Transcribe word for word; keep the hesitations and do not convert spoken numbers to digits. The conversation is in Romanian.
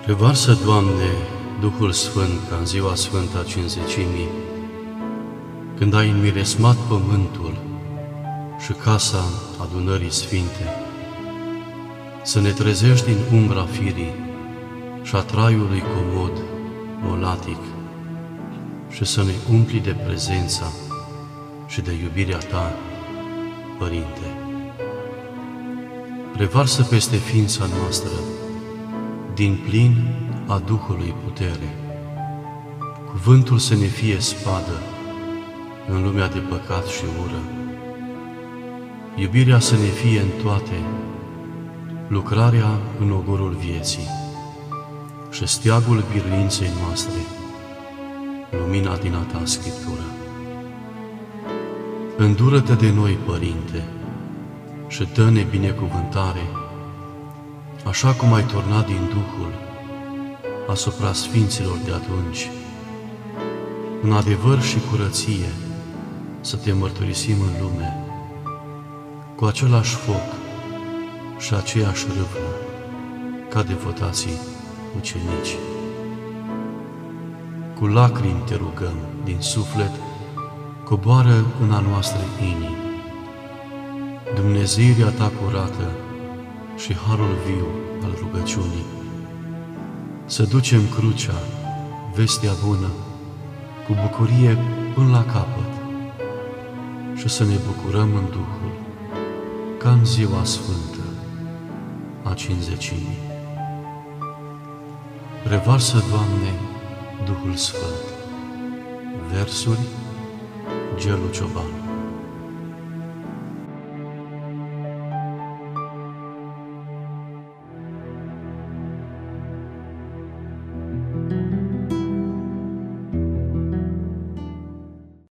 Revarsă, Doamne, Duhul Sfânt ca în ziua sfântă a Cincizecimii, când ai înmiresmat pământul și casa adunării sfinte, să ne trezești din umbra firii și a traiului comod, molatic, și să ne umpli de prezența și de iubirea Ta, Părinte. Revarsă peste ființa noastră din plin a Duhului putere. Cuvântul să ne fie spadă în lumea de păcat și ură. Iubirea să ne fie în toate, lucrarea în ogorul vieții și steagul biruinței noastre, lumina din a Ta Scriptură. Îndură-te de noi, Părinte, și dă-ne binecuvântare, așa cum ai turnat din Duhul asupra Sfinților de atunci, în adevăr și curăție să Te mărturisim în lume, cu același foc și aceeași râvnă, ca devotații ucenici. Cu lacrimi Te rugăm din suflet, coboară în a noastră inimi Dumnezeirea Ta curată și harul viu al rugăciunii. Să ducem crucea, vestea bună, cu bucurie până la capăt și să ne bucurăm în Duhul, ca în ziua sfântă a Cincizecimii. Revarsă, Doamne, Duhul Sfânt. Versuri, Gelu Cioban.